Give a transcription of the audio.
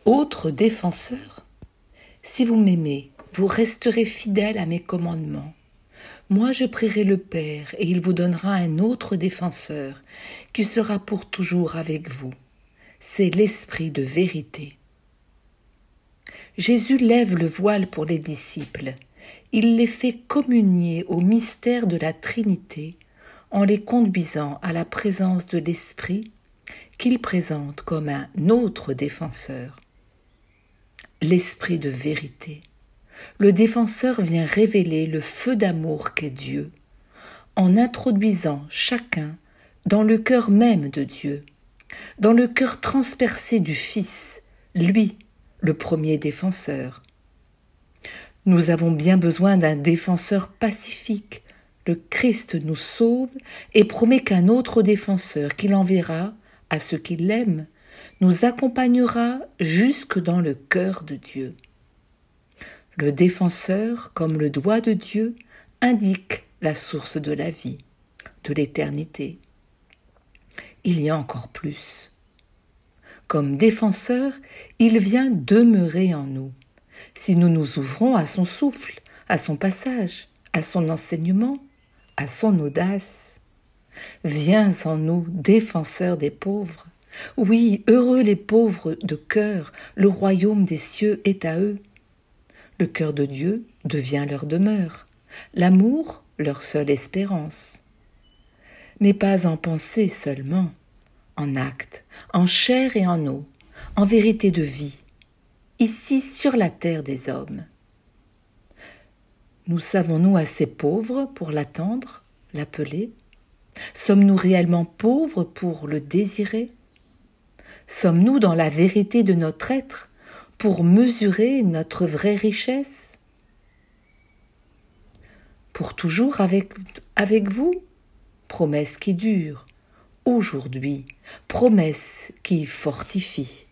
Autre défenseur, si vous m'aimez, vous resterez fidèles à mes commandements. Moi je prierai le Père, et il vous donnera un autre défenseur, qui sera pour toujours avec vous. C'est l'Esprit de vérité. Jésus lève le voile pour les disciples. Il les fait communier au mystère de la Trinité en les conduisant à la présence de l'Esprit qu'il présente comme un autre défenseur. L'Esprit de vérité. Le défenseur vient révéler le feu d'amour qu'est Dieu, en introduisant chacun dans le cœur même de Dieu, dans le cœur transpercé du Fils, lui, le premier défenseur. Nous avons bien besoin d'un défenseur pacifique. Le Christ nous sauve et promet qu'un autre défenseur qu'il enverra à ceux qui l'aiment nous accompagnera jusque dans le cœur de Dieu. Le défenseur, comme le doigt de Dieu, indique la source de la vie, de l'éternité. Il y a encore plus. Comme défenseur, il vient demeurer en nous. Si nous nous ouvrons à son souffle, à son passage, à son enseignement, à son audace. Viens en nous, défenseur des pauvres. Oui, heureux les pauvres de cœur, le royaume des cieux est à eux. Le cœur de Dieu devient leur demeure, l'amour leur seule espérance. Mais pas en pensée seulement, en acte, en chair et en eau, en vérité de vie, ici sur la terre des hommes. Nous savons-nous assez pauvres pour l'attendre, l'appeler? Sommes-nous réellement pauvres pour le désirer? Sommes-nous dans la vérité de notre être pour mesurer notre vraie richesse? Pour toujours avec vous? Promesse qui dure. Aujourd'hui, promesse qui fortifie.